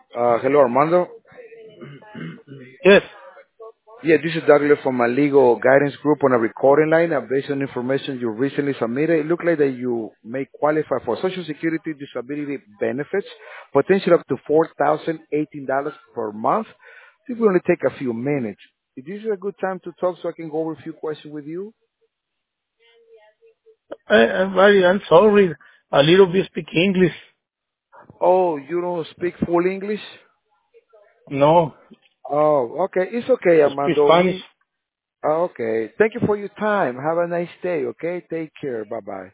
Hello, Armando. Yes, Yeah, this is Douglas from my legal guidance group on a recording line. Based on information you recently submitted, it looked like that you may qualify for Social Security disability benefits, potentially up to $4,018 per month. It will only take a few minutes. Is this a good time to talk so I can go over a few questions with you? I'm sorry. A little bit speak English. Oh, you don't speak full English? No, Oh, okay. It's okay, speak Armando. Spanish. Okay. Thank you for your time. Have a nice day, okay? Take care. Bye-bye.